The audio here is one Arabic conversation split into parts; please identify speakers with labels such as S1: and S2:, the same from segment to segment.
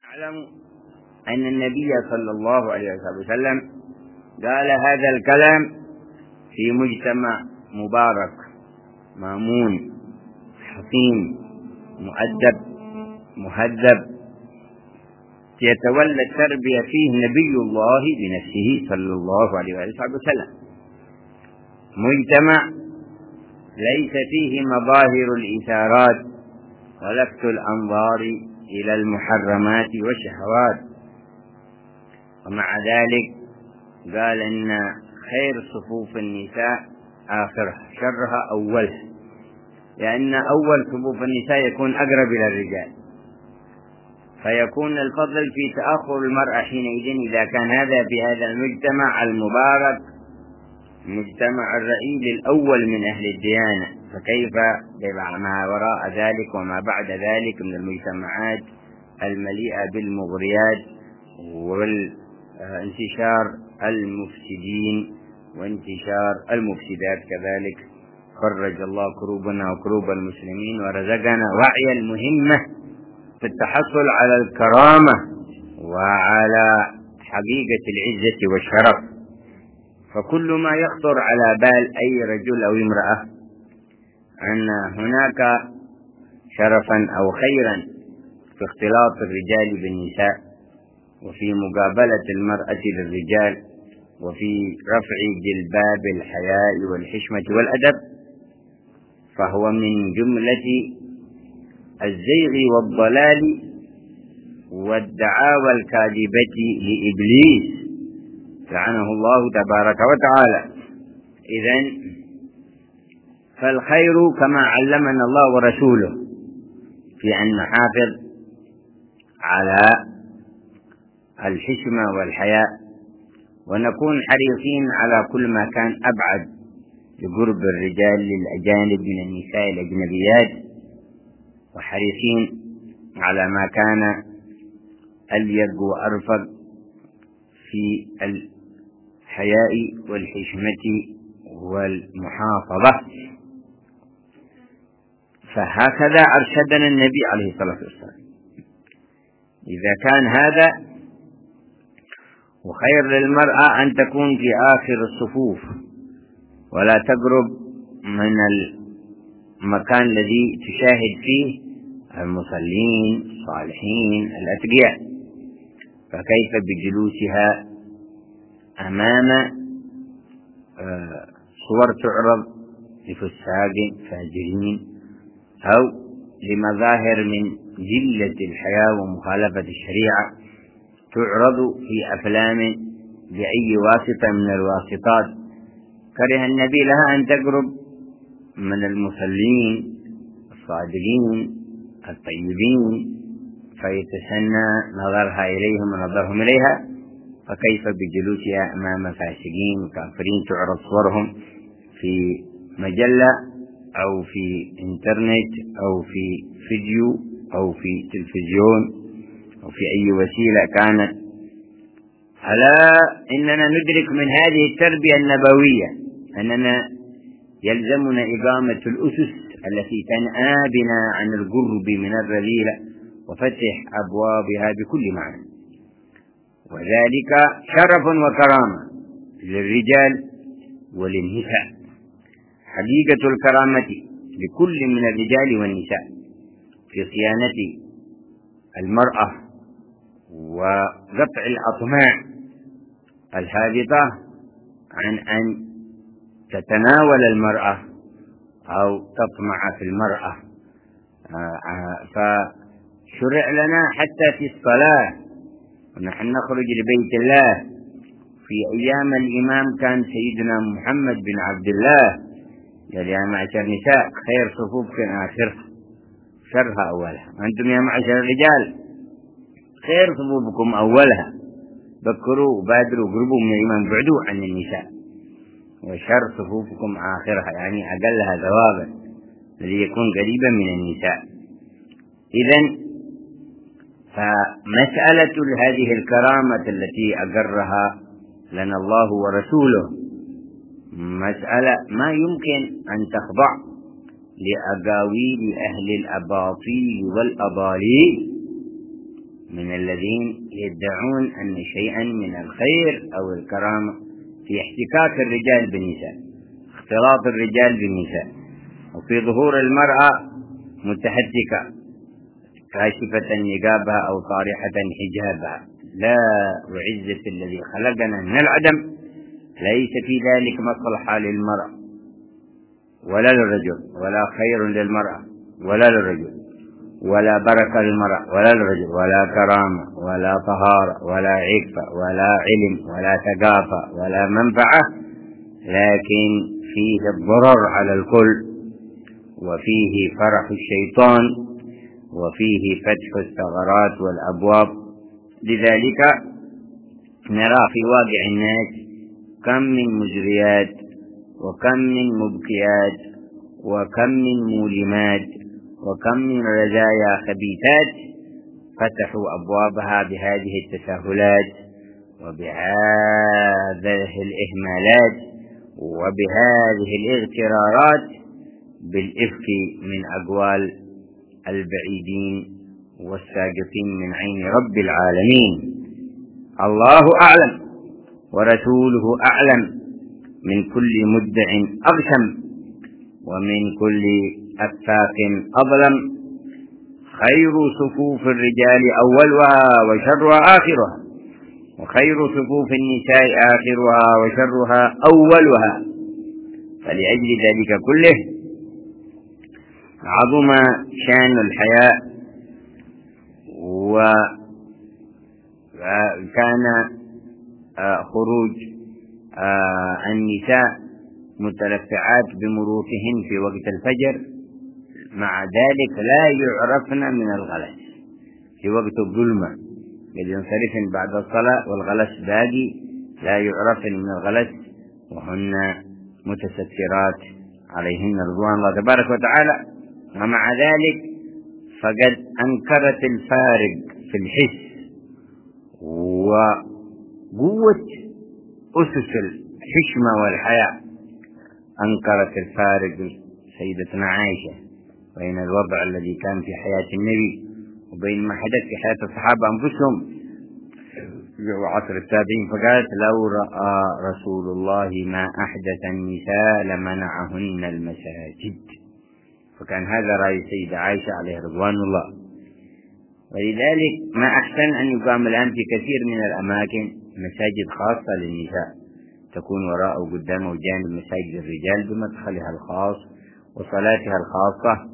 S1: اعلموا أن النبي صلى الله عليه وسلم قال هذا الكلام في مجتمع مبارك مأمون حصين مؤدب مهذب يتولى التربية فيه نبي الله بنفسه صلى الله عليه وسلم، مجتمع ليس فيه مظاهر الإثارات ولفت الأنظار إلى المحرمات والشهوات. ومع ذلك قال إن خير صفوف النساء آخرها شرها أولها، لأن أول صفوف النساء يكون أقرب إلى الرجال، فيكون الفضل في تأخر المرأة حينئذ إذا كان هذا في هذا المجتمع المبارك مجتمع الرئيل الأول من أهل الديانة، فكيف ما وراء ذلك وما بعد ذلك من المجتمعات المليئة بالمغريات والانتشار المفسدين وانتشار المفسدات. كذلك فرج الله كروبنا وكروب المسلمين ورزقنا وعي المهمة في التحصل على الكرامة وعلى حقيقة العزة والشرف. فكل ما يخطر على بال أي رجل أو امرأة أن هناك شرفا أو خيرا في اختلاط الرجال بالنساء وفي مقابلة المرأة للرجال وفي رفع جلباب الحياء والحشمة والأدب، فهو من جملة الزيغ والضلال والدعاوى الكاذبة لإبليس لعنه الله تبارك وتعالى. إذن فالخير كما علمنا الله ورسوله في أن نحافظ على الحشمة والحياء ونكون حريصين على كل ما كان أبعد لقرب الرجال للأجانب من النساء الأجنبيات، وحريصين على ما كان أليق وأرفق في الحياء والحشمة والمحافظة. فهكذا أرشدنا النبي عليه الصلاة والسلام. إذا كان هذا وخير للمرأة أن تكون في آخر الصفوف ولا تقرب من المكان الذي تشاهد فيه المصلين الصالحين الأتقياء، فكيف بجلوسها أمام صور تعرض لفساق فاجرين أو لمظاهر من جلة الحياة ومخالفة الشريعة تعرض في أفلام بأي واسطة من الواسطات. كره النبي لها أن تقرب من المصلين الصادقين الطيبين فيتسنى نظرها إليهم ونظرهم إليها، فكيف بجلوسها أمام فاسقين وكافرين تعرض صورهم في مجلة أو في إنترنت أو في فيديو أو في تلفزيون أو في أي وسيلة كانت. ألا إننا ندرك من هذه التربية النبوية أننا يلزمنا إقامة الأسس التي تنأى بنا عن القرب من الرذيلة وفتح أبوابها بكل معنى، وذلك شرف وكرامة للرجال وللنساء. حقيقة الكرامة لكل من الرجال والنساء في صيانة المرأة وقطع الأطماع الهابطة عن أن تتناول المرأة أو تطمع في المرأة. فشرع لنا حتى في الصلاة ونحن نخرج لبيت الله. في أيام الإمام كان سيدنا محمد بن عبد الله قال يا معشر النساء خير صفوفكم آخرها شرها أولها، أنتم يا معشر الرجال خير صفوفكم أولها، بكروا وبادروا قربوا من الإمام بعدوا عن النساء، وشر صفوفكم آخرها يعني أقلها ثوابا الذي يكون قريبا من النساء. إذن فمسألة هذه الكرامة التي أقرها لنا الله ورسوله مسألة ما يمكن أن تخضع لأقاويل أهل الأباطيل والأضاليل من الذين يدعون أن شيئا من الخير أو الكرامة في احتكاك الرجال بالنساء، اختلاط الرجال بالنساء، وفي ظهور المرأة متحدثة كاشفة نقابها أو طارحة حجابها. لا، وعزة الذي خلقنا من العدم ليس في ذلك مصلحة للمرأة ولا للرجل، ولا خير للمرأة ولا للرجل، ولا بركة للمرأة ولا للرجل، ولا كرامة ولا طهارة ولا عفة ولا علم ولا ثقافة ولا منفعة، لكن فيه الضرر على الكل، وفيه فرح الشيطان، وفيه فتح الثغرات والأبواب. لذلك نرى في واقع الناس كم من مجريات، وكم من مبكيات، وكم من مولمات، وكم من رزايا خبيثات فتحوا أبوابها بهذه التساهلات وبهذه الإهمالات وبهذه الاغترارات بالإفك من أقوال البعيدين والساقطين من عين رب العالمين. الله أعلم ورسوله أعلم من كل مدع أغشم ومن كل أفاك أظلم. خير صفوف الرجال أولها وشرها آخرها، وخير صفوف النساء آخرها وشرها أولها. فلأجل ذلك كله عظم شان الحياء، وكان خروج النساء متلفعات بمروحهن في وقت الفجر، مع ذلك لا يعرفن من الغلس في وقت الظلمة، قد ينصرفن بعد الصلاة والغلس باقي، لا يعرفن من الغلس وهن متسترات عليهن رضوان الله تبارك وتعالى. ومع ذلك فقد أنكرت الفارق في الحس وقوة أسس الحشمة والحياة. أنكرت الفارق سيدتنا عائشة بين الوضع الذي كان في حياة النبي وبين ما حدث في حياة الصحابة أنفسهم وعصر التابعين، فقالت: لو رأى رسول الله ما أحدث النساء لمنعهن المساجد. فكان هذا رأي السيدة عائشة عليه رضوان الله. ولذلك ما أحسن أن يقام الآن في كثير من الأماكن مساجد خاصة للنساء، تكون وراء وقدام وجانب مساجد الرجال بمدخلها الخاص وصلاتها الخاصة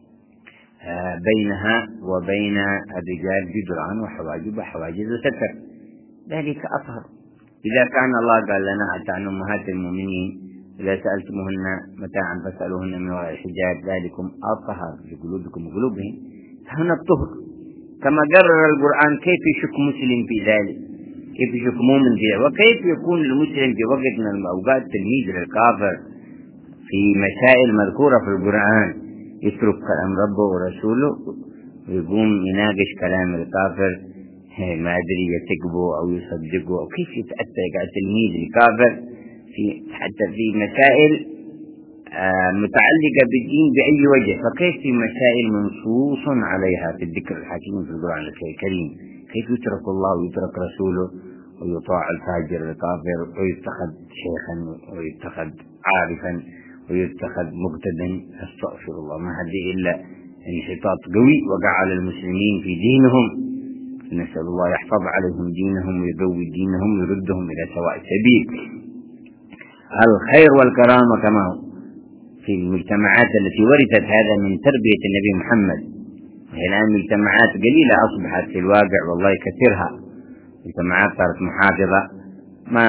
S1: بينها وبين الرجال جدران وحواجب وحواجز وستر، ذلك أطهر. إذا كان الله قال لنا حتى عن أمهات المؤمنين: إذا سألتموهن متاعا فاسألوهن من وراء الحجاب ذلكم أطهر لقلوبكم وقلوبهم. هنا الطهر كما قرر القرآن. كيف يشك مسلم في ذلك؟ كيف يشك مؤمن في ذلك؟ وكيف يكون المسلم في وقت من الأوقات تلميذ للكافر في مسائل مذكورة في القرآن يترك كلام ربه ورسوله ويقوم يناقش كلام الكافر، ما أدري يتقبه أو يصدقه، أو كيف يتأتى تلميذ الكافر حتى في مسائل متعلقة بالدين بأي وجه، فكيف في مسائل منصوص عليها في الذكر الحكيم في القرآن الكريم كيف يترك الله ويترك رسوله ويطاع الفاجر الكافر ويتخذ شيخا ويتخذ عارفا ويتخذ مقتدا؟ استغفر الله، ما هذه إلا انحطاط قوي وقع على المسلمين في دينهم. نسأل الله يحفظ عليهم دينهم ويقوي دينهم ويردهم إلى سواء السبيل. الخير والكرامة كما هو في المجتمعات التي ورثت هذا من تربية النبي محمد. وهي الآن مجتمعات قليلة أصبحت في الواقع، والله كثيرها مجتمعات صارت محافظة ما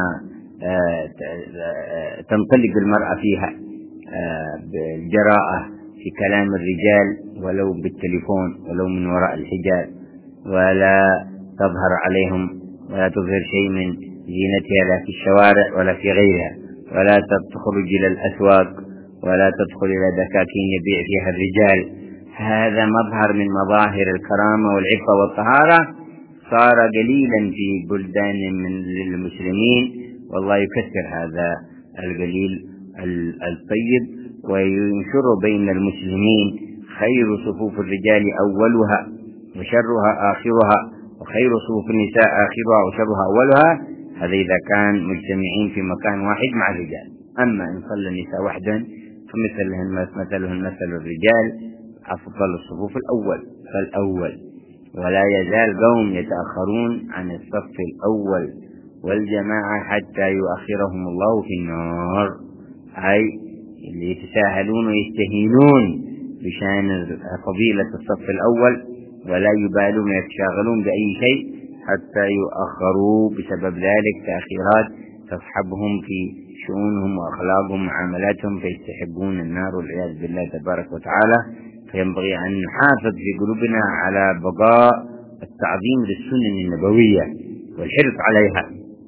S1: تنطلق المرأة فيها بالجراءة في كلام الرجال ولو بالتليفون ولو من وراء الحجاب، ولا تظهر عليهم ولا تظهر شيء من زينتها لا في الشوارع ولا في غيرها، ولا تخرج إلى الأسواق ولا تدخل إلى دكاكين يبيع فيها الرجال. هذا مظهر من مظاهر الكرامة والعفة والطهارة صار قليلا في بلدان من المسلمين، والله يكثر هذا القليل الطيب وينشر بين المسلمين. خير صفوف الرجال أولها وشرها آخرها، وخير صفوف النساء آخرها وشرها أولها. هذا إذا كان مجتمعين في مكان واحد مع الرجال. أما إن صلى النساء وحدا فمثلهن مثل الرجال، أفضل الصفوف فالأول. ولا يزال قوم يتأخرون عن الصف الأول والجماعة حتى يؤخرهم الله في النار، أي اللي يتساهلون ويستهينون بشأن فضيلة الصف الأول ولا يبالون ويتشاغلون بأي شيء حتى يؤخروا، بسبب ذلك تأخيرات تصحبهم في شؤونهم وأخلاقهم وعملاتهم فيستحبون النار والعياذ بالله تبارك وتعالى. فينبغي أن نحافظ في قلوبنا على بقاء التعظيم للسنن النبوية والحرص عليها،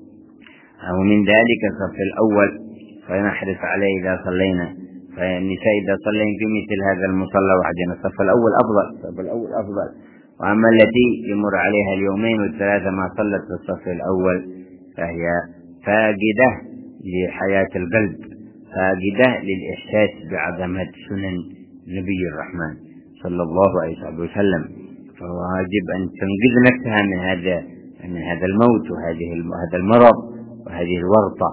S1: ومن ذلك الصف الأول فنحرص عليه إذا صلينا. فالنساء إذا صلين في مثل هذا المصلى وحدنا الصف الأول أفضل. وأما التي يمر عليها اليومين والثلاثة ما صلت في الصف الأول فهي فاقدة لحياة القلب، فاقدة للإحساس بعظمة سنن نبي الرحمن صلى الله عليه وسلم. فواجب أن تنقذ نفسها من هذا الموت وهذا المرض وهذه الورطة،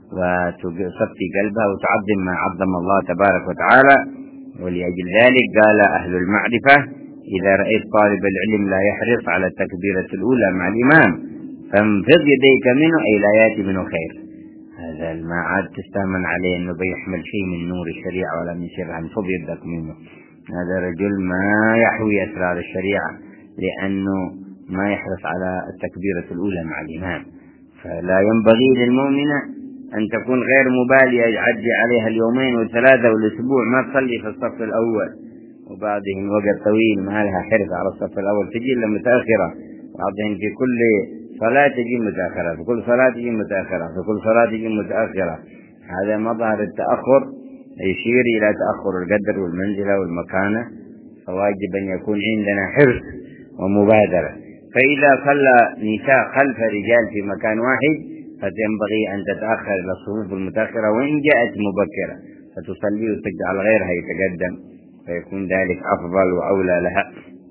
S1: وتصفي قلبها وتعظم ما عظم الله تبارك وتعالى. ولأجل ذلك قال أهل المعرفة: إذا رأيت طالب العلم لا يحرص على التكبيرة الأولى مع الإمام فانفض يديك منه، أي لا يأتي منه خير. هذا ما عاد تستأمن عليه أنه بيحمل شيء من نور الشريعة ولا من شرها، انفض يدك منه. هذا رجل ما يحوي أسرار الشريعة لأنه ما يحرص على التكبيرة الأولى مع الإمام. فلا ينبغي للمؤمنة أن تكون غير مبالية يعدي عليها اليومين والثلاثة والأسبوع ما تصلي في الصف الأول، وبعدهم وقت طويل ما لها حرص على الصف الأول تجي إلا متأخرة، بعضهم في كل صلاة تجي متأخرة، في كل صلاة تجي متأخرة، في كل صلاة تجي متأخرة. هذا مظهر التأخر يشير إلى تأخر القدر والمنزلة والمكانة. فواجب أن يكون عندنا حرص ومبادرة. فإذا صلى نساء خلف رجال في مكان واحد فينبغي أن تتأخر إلى الصفوف المتأخرة، وإن جاءت مبكرة فتصلي وتجعل غيرها يتقدم، فيكون ذلك أفضل وأولى لها.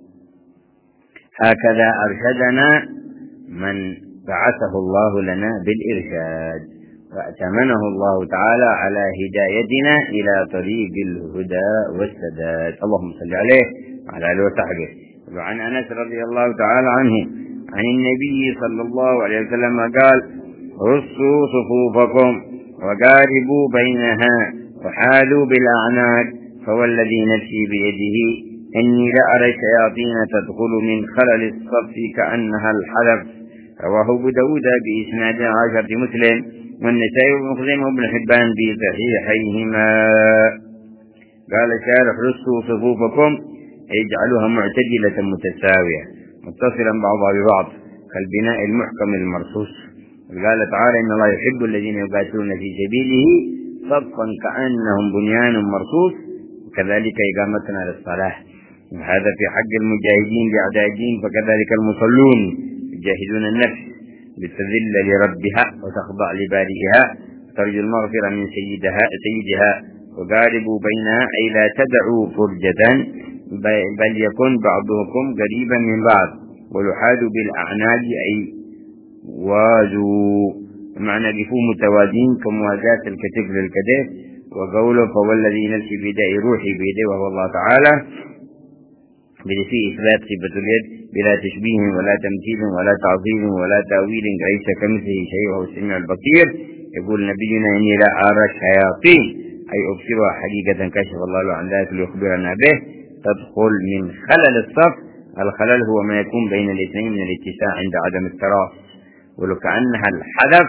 S1: هكذا أرشدنا من بعثه الله لنا بالإرشاد، وأتمنه الله تعالى على هدايتنا إلى طريق الهدى والسداد. اللهم صل عليه وعلى آله وصحبه. وعن أنس رضي الله تعالى عنه عن النبي صلى الله عليه وسلم قال: رصوا صفوفكم وقاربوا بينها وحالوا بالأعناق، فوالذي نفسي بيده إني لأرى الشياطين تدخل من خلل الصف كأنها الحلف. رواه أبو داود بإسناد عاشر مسلم والنسائي وابن خزيمة وابن حبان بصحيحيهما. قال الشارح: رصوا صفوفكم اجعلوها معتدلة متساوية متصلا بعضها ببعض كالبناء المحكم المرصوص. قال تعالى: إن الله يحب الذين يقاتلون في سبيله صفا كأنهم بنيان مرصوص. وكذلك إقامتنا للصلاة، وهذا في حق المجاهدين لأعداء الدين، فكذلك المصلون يجاهدون النفس لتذل لربها وتخضع لبارئها وترجو المغفرة من سيدها. وقاربوا بينها أي لا تدعوا فرجة بل يكون بعضكم قريبا من بعض. ولحادوا بالأعناق أي وازوا، معنى قفوا متوازين كموازاة الكتف للكتف. وقوله: فوالذي نفسي بيده روحي بيده، وهو الله تعالى، في إثبات صفة اليد بلا تشبيه ولا تمثيل ولا تعظيم ولا تأويل، ليس كمثله شيء وهو السميع البصير. يقول نبينا: إني لا أرى الشياطين أي أبصرها حقيقة كشف الله عن ذلك ليخبرنا به تدخل من خلل الصف. الخلل هو ما يكون بين الاثنين من الاتساع عند عدم التراص، ولكأنها الحدث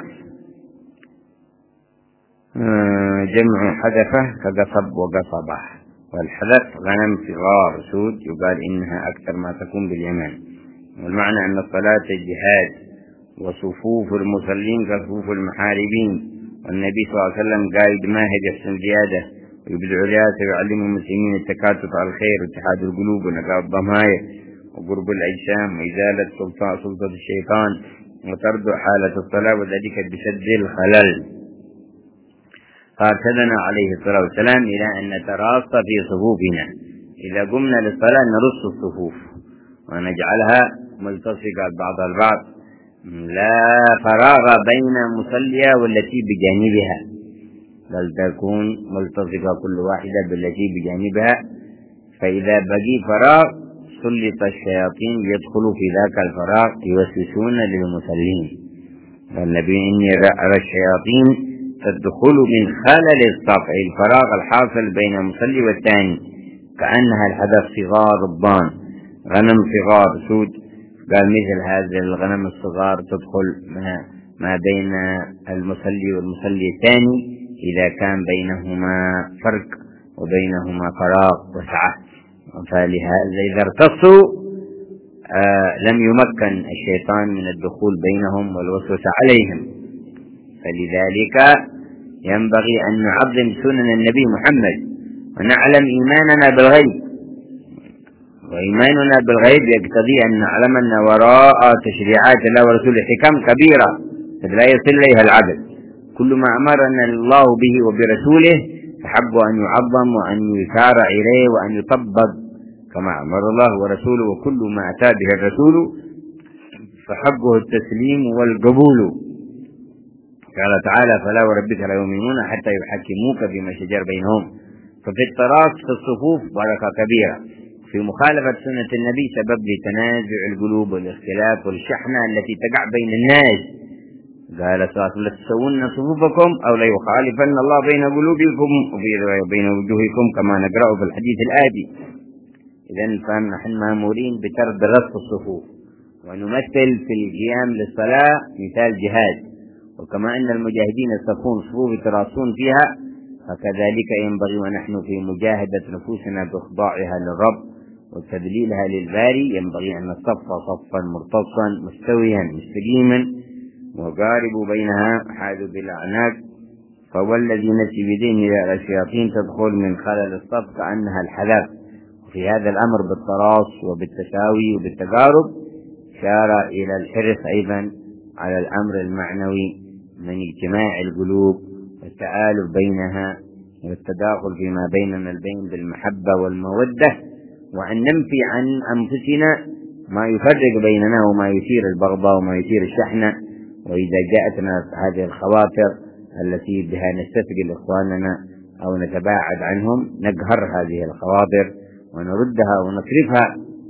S1: جمع حدثة كقصب وقصبة، والحدث غنم صغار سود يقال إنها أكثر ما تكون باليمن. والمعنى أن الصلاة جهاد، وصفوف المصلين كصفوف المحاربين. والنبي صلى الله عليه وسلم قائد ماهر يحسن زيادة ويبدع رياسة ويعلم المسلمين التكاتف على الخير واتحاد القلوب ونقاء الضمائر وقرب الأجسام وإزالة سلطة الشيطان وترد حالة الصلاة، وذلك بسد الخلل. فارشدنا عليه الصلاة والسلام إلى أن نتراص في صفوفنا. إذا قمنا للصلاة نرص الصفوف ونجعلها ملتصقة بعضها البعض، لا فراغ بين مصلية والتي بجانبها، بل تكون ملتصقة كل واحدة بالتي بجانبها. فإذا بقي فراغ سلط الشياطين يدخلوا في ذاك الفراغ يوسوسون للمصلين. فالنبي إني أرى الشياطين تدخل من خلل الصف، الفراغ الحاصل بين المصلي والثاني، كأنها الحدث صغار ربان، غنم صغار سود. قال مثل هذه الغنم الصغار تدخل ما بين المصلي والمصلي الثاني إذا كان بينهما فرق وبينهما فراغ وسعة. فلهذا إذا ارتصوا لم يمكن الشيطان من الدخول بينهم والوسوسة عليهم. فلذلك ينبغي أن نعظم سنن النبي محمد ونعلم إيماننا بالغيب، وإيماننا بالغيب يقتضي أن نعلم أن وراء تشريعات الله ورسوله حكم كبيرة لا يصل إليها العبد. كل ما أمرنا الله به وبرسوله فحب أن يعظم وأن يسار إليه وأن يطبق كما أمر الله ورسوله، وكل ما أتى به الرسول فحقه التسليم والقبول. قال تعالى: فلا وربك لا يؤمنون حتى يحكموك فيما شجر بينهم. ففي التراص في الصفوف بركة كبيرة، في مخالفة سنة النبي سبب لتنازع القلوب والاختلاف والشحنة التي تقع بين الناس. قال صلى الله عليه وسلم: لتسون صفوفكم أو لا يخالفن الله بين قلوبكم وبين وجوهكم، كما نقرأ في الحديث الآتي. إذن فنحن مأمورين بترد رصف الصفوف، ونمثل في القيام للصلاة مثال جهاد. وكما أن المجاهدين يصفون صفوف يتراصون فيها، فكذلك ينبغي ونحن في مجاهدة نفوسنا بإخضاعها للرب وتذليلها للباري ينبغي أن نصف صفا مرتصا مستويا مستقيما وقارب بينها حاذو بالأعناق. فهو الذي نفسي بيديه إلى الشياطين تدخل من خلل الصف كأنها الحذاء. وفي هذا الأمر بالتراص وبالتساوي وبالتقارب شار إلى الحرص أيضا على الأمر المعنوي من اجتماع القلوب والتآلف بينها والتداخل فيما بيننا البين بالمحبة والمودة، وأن ننفي عن أنفسنا ما يفرق بيننا وما يثير البغضاء وما يثير الشحنة. وإذا جاءتنا هذه الخواطر التي بها نستثقل إخواننا أو نتباعد عنهم نقهر هذه الخواطر ونردها ونصرفها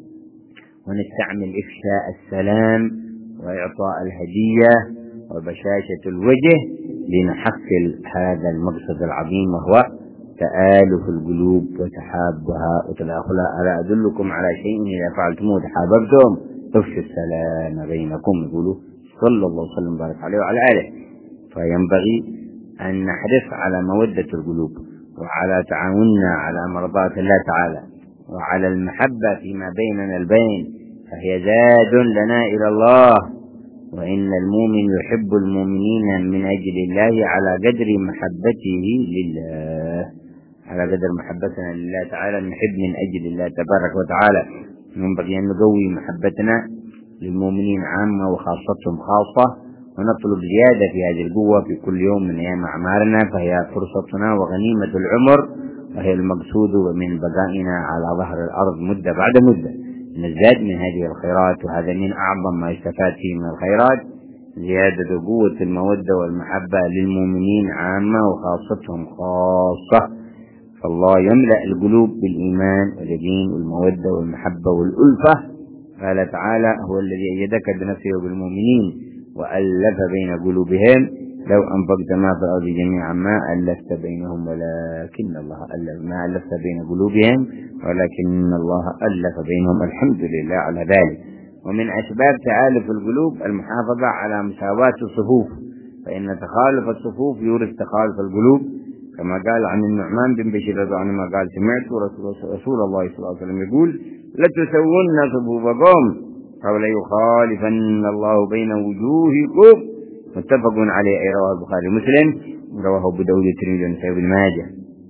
S1: ونستعمل إفشاء السلام وإعطاء الهدية وبشاشة الوجه لنحصل هذا المقصد العظيم، وهو تآلف القلوب وتحابها وتداخلها. ألا أدلكم على شيء إذا فعلتموه تحاببتم افشوا السلام بينكم، يقولوا صلى الله وسلم وبارك عليه وعلى آله. فينبغي أن نحرص على مودة القلوب وعلى تعاوننا على مرضاة الله تعالى وعلى المحبة فيما بيننا البين، فهي زاد لنا إلى الله. وإن المؤمن يحب المؤمنين من أجل الله على قدر محبته لله، على قدر محبتنا لله تعالى نحب من أجل الله تبارك وتعالى. ينبغي أن نقوي محبتنا للمؤمنين عامة وخاصتهم خاصة، ونطلب زيادة في هذه القوة في كل يوم من أيام أعمارنا، فهي فرصتنا وغنيمة العمر، وهي المقصود من بقائنا على ظهر الأرض مدة بعد مدة. نزداد من هذه الخيرات، وهذا من أعظم ما يستفاد فيه من الخيرات، زيادة قوة المودة والمحبة للمؤمنين عامة وخاصتهم خاصة. فالله يملأ القلوب بالإيمان واليقين والمودة والمحبة والألفة. قال تعالى: هو الذي أيدك بنفسه وبالمؤمنين وألف بين قلوبهم لو أنفقت ما في الأرض جميعا ما ألفت بينهم ولكن الله ألف، ما ألفت بين قلوبهم ولكن الله ألف بينهم. الحمد لله على ذلك. ومن أسباب تآلف القلوب المحافظة على مساواة الصفوف، فإن تخالف الصفوف يورث تخالف القلوب، كما قال عن النعمان بن بشير رضي الله عنه قال: سمعت رسول الله صلى الله عليه وسلم يقول: لتسون صفوفكم أو ليخالفن الله بين وجوهكم. متفق عليه، أي رواه البخاري ومسلم، رواه أبو داود والترمذي والنسائي وابن ماجه.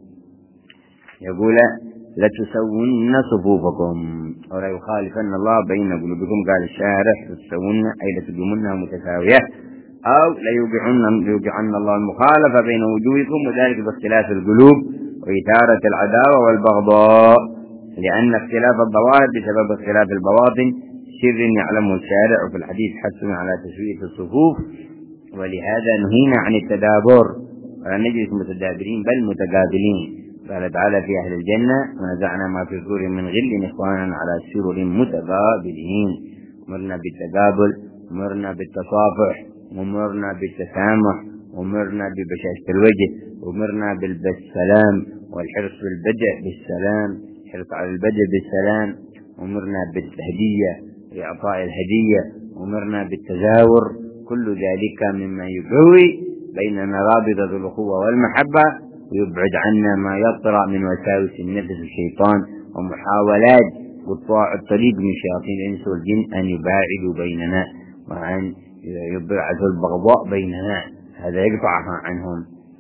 S1: يقول: لتسون صفوفكم أو لا يخالفن الله بين قلوبكم. قال الشارح: لتسون أي لتقومنها متساوية، أو ليوقعن الله المخالفة بين وجوهكم، وذلك باختلاف القلوب وإثارة العداوة والبغضاء. لأن اختلاف الظواهر بسبب اختلاف البواطن سر يعلمه الشارع، وفي الحديث حث على تسوية الصفوف، ولهذا نهينا عن التدابر، ولا نجلس متدابرين بل متقابلين. قال تعالى في أهل الجنة: ونزعنا ما في صدورهم من غل إخوانا على سرر متقابلين. أمرنا بالتقابل، أمرنا بالتصافح، أمرنا بالتسامح، أمرنا ببشاشة الوجه، أمرنا بالسلام والحرص بالبدء بالسلام، الحرص على البدء بالسلام، أمرنا بالهدية لإعطاء الهدية، أمرنا بالتزاور. كل ذلك مما يقوي بيننا رابطة الأخوة والمحبة، ويبعد عنا ما يطرأ من وساوس النفس والشيطان ومحاولات قطاع الطريق من شياطين الإنس والجن أن يباعدوا بيننا وأن يبعثوا البغضاء بيننا. هذا يقطعها عنهم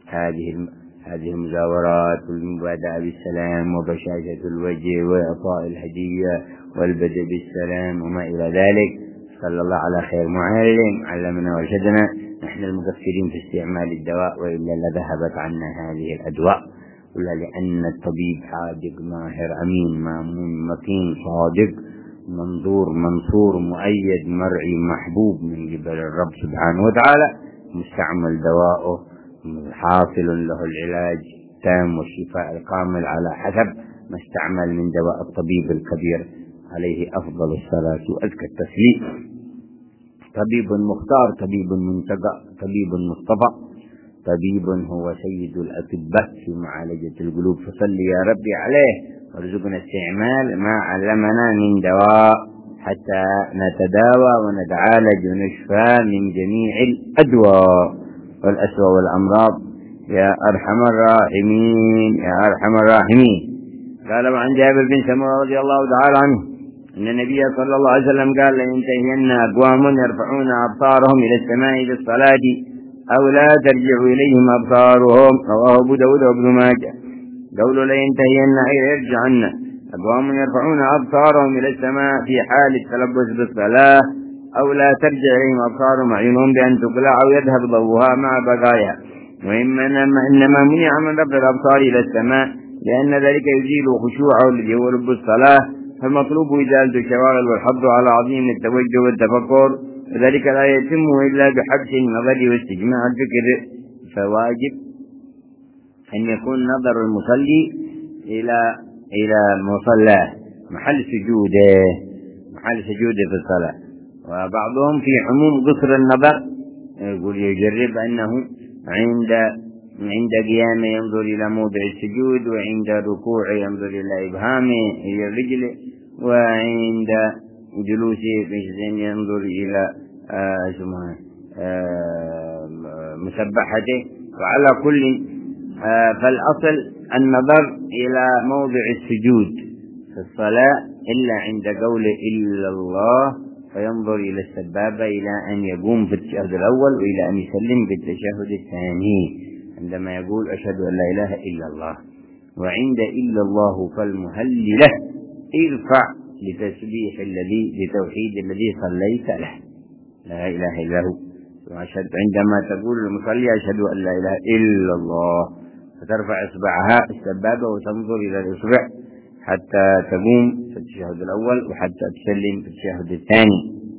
S1: هذه المزاورات والمبادئ بالسلام وبشاشة الوجه وإعطاء الهدية والبدء بالسلام وما إلى ذلك. صلى الله على خير معلم علمنا وارشدنا. نحن المقصرين في استعمال الدواء، وإلا لذهبت عنا هذه الأدواء، ولا لأن الطبيب حاذق ماهر أمين مامون مكين صادق منظور منصور مؤيد مرعي محبوب من قبل الرب سبحانه وتعالى، مستعمل دواءه حاصل له العلاج التام والشفاء الكامل على حسب ما استعمل من دواء الطبيب الكبير عليه أفضل الصلاة وأزكى التسليم. طبيب مختار، طبيب منتقى، طبيب مصطفى، طبيب هو سيد الأطباء في معالجة القلوب. فصل يا ربي عليه وارزقنا استعمال ما علمنا من دواء حتى نتداوى ونتعالج ونشفى من جميع الأدواء والأسوأ والأمراض يا أرحم الراحمين يا أرحم الراحمين. قال عن جابر بن سمرة رضي الله تعالى عنه أن النبي صلى الله عليه وسلم قال: لينتهين أقوام يرفعون أبصارهم إلى السماء بالصلاة أو لا ترجع إليهم أبصارهم. رواه أبو داود وابن ماجه. قولوا لينتهين أي يرجعن أقوام يرفعون أبصارهم إلى السماء في حال التلبس بالصلاة أو لا ترجع إليهم أبصارهم أعينهم بأن تقلع أو يذهب ضوءها مع بقايا. إنما منع من رفع الأبصار إلى السماء لأن ذلك يزيل خشوعه الذي هو لب الصلاة، فالمطلوب إزالة الشواغل والحض على عظيم التوجه والتفكر، وذلك لا يتم إلا بحبس النظر واستجماع الفكر. فواجب أن يكون نظر المصلي إلى مصلاه محل سجوده في الصلاة. وبعضهم في عموم قصر النظر يقول يجرب أنه عند قيامه ينظر إلى موضع السجود، وعند ركوعه ينظر إلى إبهامه إلى الرجل، وعند جلوسه ينظر إلى مسبحته. وعلى كل فالأصل النظر إلى موضع السجود في الصلاة إلا عند قول إلا الله، فينظر إلى السبابة إلى أن يقوم في التشهد الأول وإلى أن يسلم في التشهد الثاني عندما يقول أشهد أن لا إله إلا الله. وعند إلا الله فالمهللة ارفع لتسبيح لتوحيد الذي صليت له، لا إله إلا هو. عندما تقول المصلي أشهد أن لا إله إلا الله، فترفع إصبعها السبابة وتنظر إلى الإصبع حتى تقوم في التشهد الأول وحتى تسلم في التشهد الثاني.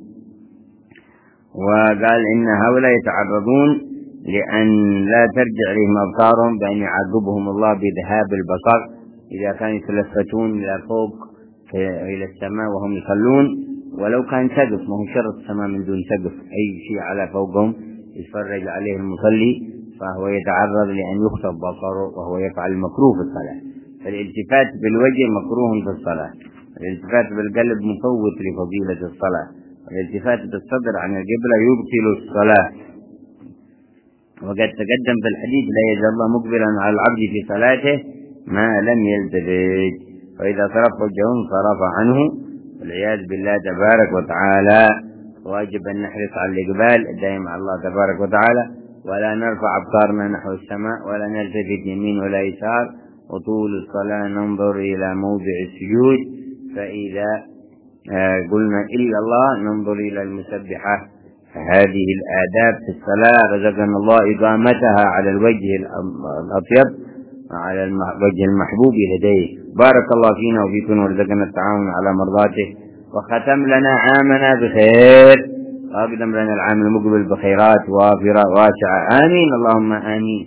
S1: وقال إن هؤلاء يتعرضون لأن لا ترجع لهم أبصارهم بأن يعذبهم الله بذهاب البصر إذا كانوا يتلفتون إلى فوق إلى السماء وهم يصلون، ولو كان سقف، ما هو شرط السماء من دون سقف، أي شيء على فوقهم يتفرج عليه المصلي فهو يتعرض لأن يخطب بصره وهو يفعل المكروه في الصلاة. فالالتفات بالوجه مكروه في الصلاة، الالتفات بالقلب مفوت لفضيلة الصلاة، والالتفات بالصدر عن القبلة يبطل الصلاة. وقد تقدم في الحديث: لا يزال الله مقبلا على العبد في صلاته ما لم يلتفت، وإذا صرف وجهه صرف عنه والعياذ بالله تبارك وتعالى. واجب أن نحرص على الإقبال الدائم على الله تبارك وتعالى، ولا نرفع أبصارنا نحو السماء ولا نلتفت يمين ولا يسار، وطول الصلاة ننظر إلى موضع السجود. فإذا قلنا إلا الله ننظر إلى المسبحة. فهذه الآداب في الصلاة رزقنا الله إقامتها على الوجه الأطيب، على الوجه المحبوب لديه. بارك الله فينا وفيكم ورزقنا التعاون على مرضاته، وختم لنا عامنا بخير، وأقدم لنا العام المقبل بخيرات وافرة واسعة. آمين اللهم آمين.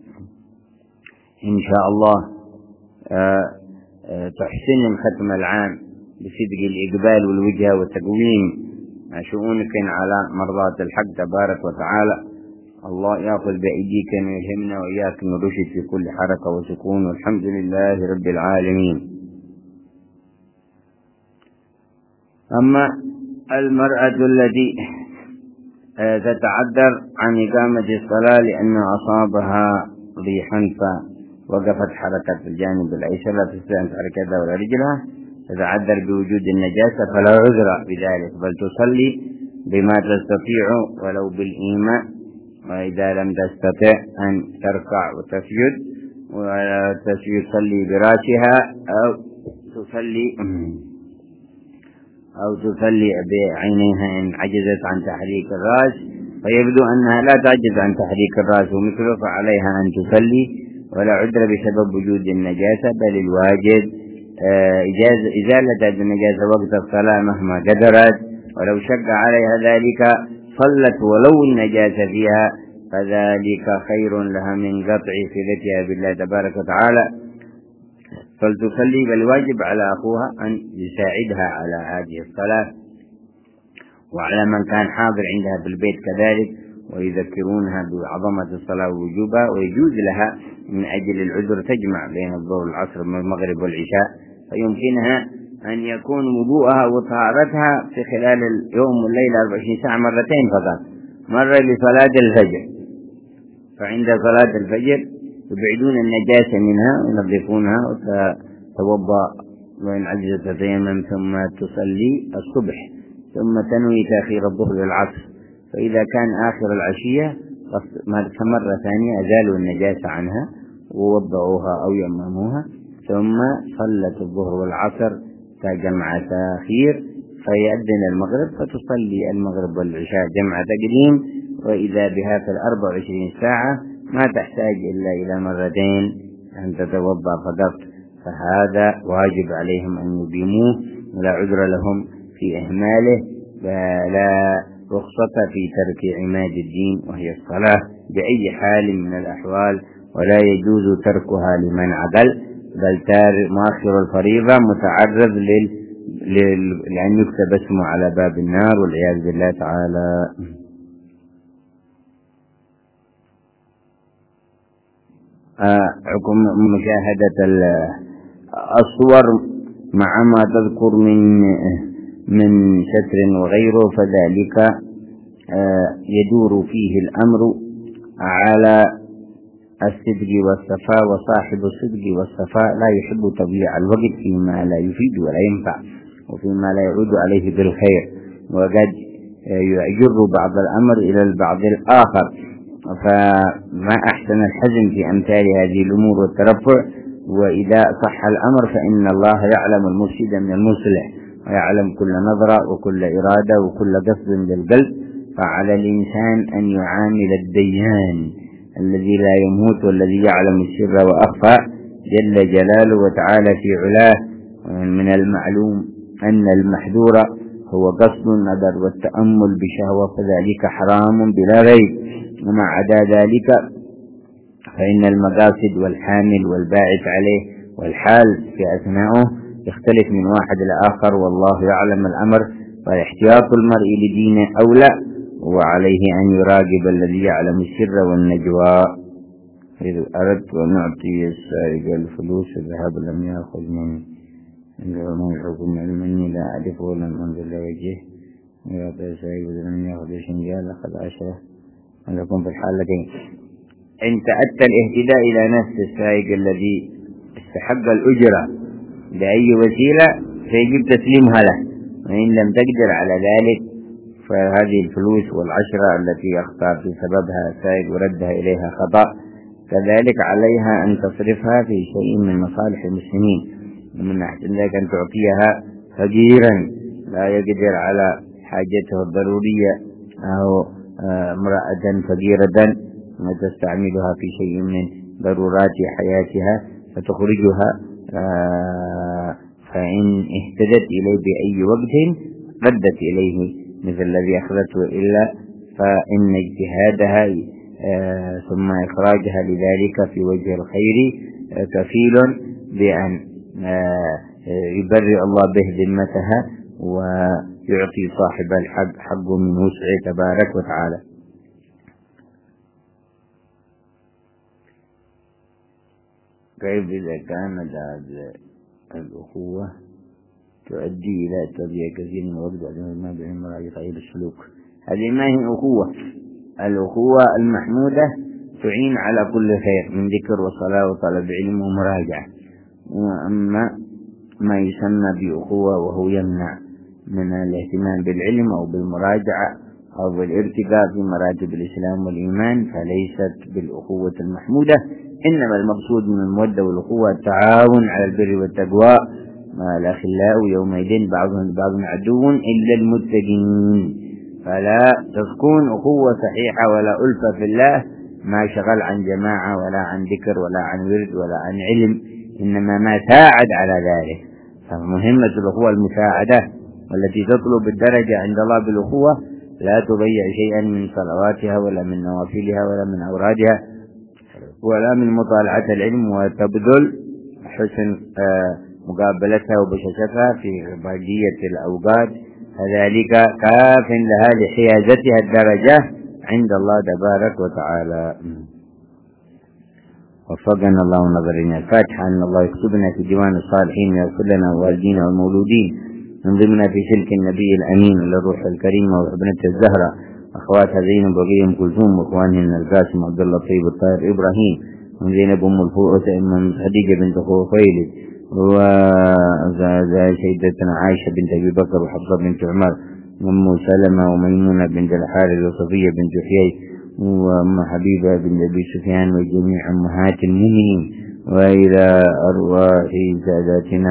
S1: إن شاء الله تحسن ختم العام بصدق الإقبال والوجهة والتقويم شؤونك على مرضات الحق تبارك وتعالى. الله يأخذ بأيديكم ويلهمنا وإياكم الرشد في كل حركة وسكون، والحمد لله رب العالمين. أما المرأة التي تتعذر عن إقامة الصلاة لأن أصابها ريحا فوقفت حركة الجانب الأيسر لا تستطيع أن تحرك يدها ولا رجلها، تتعذر بوجود النجاسة فلا عذر بذلك، بل تصلي بما تستطيع ولو بالإيماء، وإذا لم تستطع أن تركع وتسجد تصلي براسها أو تصلي بعينيها إن عجزت عن تحريك الرأس، فيبدو أنها لا تعجز عن تحريك الرأس ومثله، فعليها أن تصلي ولا عذر بسبب وجود النجاسة، بل الواجب إزالة النجاسة وقت الصلاة مهما قدرت، ولو شق عليها ذلك صلت ولو النجاسة فيها، فذلك خير لها من قطع صلتها بالله تبارك وتعالى، فلتصلي. بل واجب على أخوها أن يساعدها على هذه الصلاة، وعلى من كان حاضر عندها في البيت كذلك، ويذكرونها بعظمة الصلاة ووجوبها. ويجوز لها من أجل العذر تجمع بين الظهر والعصر والمغرب والعشاء، فيمكنها أن يكون وضوءها وطهارتها في خلال اليوم والليلة 24 ساعة مرتين فقط، مرة لصلاة الفجر، فعند صلاة الفجر يبعدون النجاسة منها وينظفونها وتتوضأ وإن عجزت تتيمم، ثم تصلي الصبح، ثم تنوي تأخير الظهر والعصر. فإذا كان آخر العشية مرة ثانية أزالوا النجاسة عنها ووضعوها أو يمموها، ثم صلت الظهر والعصر كجمع تأخير، فيأذن المغرب فتصلي المغرب والعشاء جمع تقديم، وإذا بها في 24 ساعة ما تحتاج إلا إلى مرتين أن تتوضأ فقط، فهذا واجب عليهم أن يديموه، ولا عذر لهم في إهماله، ولا رخصة في ترك عماد الدين وهي الصلاة بأي حال من الأحوال، ولا يجوز تركها لمن عقل، بل مؤخر الفريضة متعرض لأن يكتب اسمه على باب النار والعياذ بالله تعالى. حكم مشاهدة الصور مع ما تذكر من ستر وغيره، فذلك يدور فيه الأمر على الصدق والصفاء، وصاحب الصدق والصفاء لا يحب تضييع الوقت فيما لا يفيد ولا ينفع، وفيما لا يعود عليه بالخير، وقد يجر بعض الأمر إلى البعض الآخر، فما أحسن الحزم في أمثال هذه الأمور والترفع. وإذا صح الأمر فإن الله يعلم المفسد من المصلح، ويعلم كل نظرة وكل إرادة وكل قصد للقلب، فعلى الإنسان أن يعامل الديان الذي لا يموت والذي يعلم السر وأخفى جل جلاله وتعالى في علاه. من المعلوم أن المحذور هو قصد النظر والتأمل بشهوة، فذلك حرام بلا ريب. وما عدا ذلك فإن المقاصد والحامل والباعث عليه والحال في أثناءه يختلف من واحد لآخر، والله يعلم الأمر، فاحتياط المرء لدينه أولى، وعليه أن يراقب الذي يعلم السر والنجوى. إذا أردت أن أعطي السائق الفلوس الذهب لم يأخذ مني، عنده ما يحكم علمني لا أعرفه ولم أنزل لوجهه، يعطي السائق لم يأخذ شنجال أخذ 10 ولكم في الحالتين. إن تأتى الاهتداء إلى نفس السائق الذي استحق الأجرة بأي وسيلة فيجب تسليمها له، وإن لم تقدر على ذلك فهذه الفلوس والعشرة التي أخطأ في سببها السائق وردها إليها خطأ كذلك عليها أن تصرفها في شيء من مصالح المسلمين، ومن أحسن ذلك أن تعطيها فقيرا لا يقدر على حاجته الضرورية، أو امرأة فقيرة وتستعملها في شيء من ضرورات حياتها فتخرجها فإن اهتدت إليه بأي وجه ردت إليه مثل الذي أخذته، إلا فإن اجتهادها ثم إخراجها لذلك في وجه الخير كفيل بأن يبرئ الله به ذمتها ويعطي صاحب الحق حقه من وسعه تبارك وتعالى. كيف إذا كانت الأخوة تؤدي إلى تضييع كثير من الوقت ما بين مراجعة غير السلوك؟ هذه ما هي أخوة. الأخوة المحمودة تعين على كل خير من ذكر وصلاة وطلب علم ومراجعة. وأما ما يسمى بأخوة وهو يمنع من الاهتمام بالعلم أو بالمراجعة أو بالارتقاء في مراتب الإسلام والإيمان فليست بالأخوة المحمودة. إنما المقصود من المودة والأخوة التعاون على البر والتقوى مع الأخلاء يومئذ بعضهم لبعض عدو إلا المتقين. فلا تكون أخوة صحيحة ولا ألفة في الله ما شغل عن جماعة ولا عن ذكر ولا عن ورد ولا عن علم، إنما ما ساعد على ذلك. فمهمة الأخوة المساعدة، والتي تطلب الدرجة عند الله بالأخوة لا تضيع شيئا من صلواتها ولا من نوافلها ولا من أورادها ولا من مطالعة العلم، وتبذل حسن مقابلتها وبشاشتها في بقية الأوقات، فذلك كاف لها لحيازتها الدرجة عند الله تبارك وتعالى. وفقنا الله ونظرنا. الفاتحة. أن الله يكتبنا في ديوان الصالحين ويغفر لنا ووالدينا والمولودين، ينظمنا في سلك النبي الأمين للروح الكريمة وابنة الزهرة أخواتها زينب وغيم كلثوم وإخوانهن القاسم عبد الله الطيب الطاهر إبراهيم وزينب أم الفؤوس من خديجة بنت خويلد وسيدتنا عائشة بنت أبي بكر وحفصة بنت عمر وأم سلمة وميمونة بنت الحارث وصفية بنت حيي وأم حبيبة بنت أبي سفيان وجميع أمهات المؤمنين، وإلى أرواح ساداتنا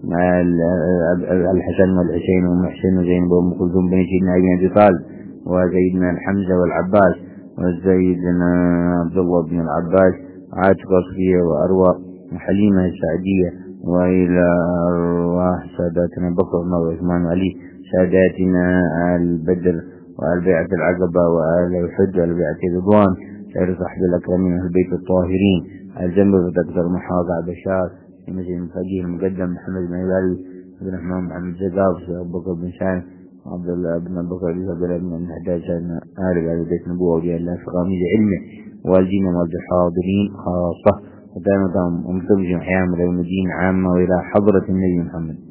S1: الحسن والحسين ومحسن وزينب وأم كلثوم بن سيدنا أبي طالب وسيدنا الحمزة والعباس وسيدنا عبد الله بن العباس عاتق صفية وأروى وحليمة السعدية، وإلى أرواح ساداتنا بكر وعمر وعثمان وعلي، ساداتنا البدر والبيعة العقبة وآل الحج والبيعة الرضوان، سائر صحب الأكرمين أهل البيت الطاهرين، الجنب دكتور محافظ بشار مثل الفقيه المقدم محمد بن علي بن رحمن محمد زقاف أبو بكر بن سالم عبد الله بن بكر بن عبد الله بن حداد آل بيت النبوة وجه الله في غامض علمه، والدينا والحاضرين خاصة ودائما أمتم جميعا من المدين عامة وإلى حضرة النبي محمد.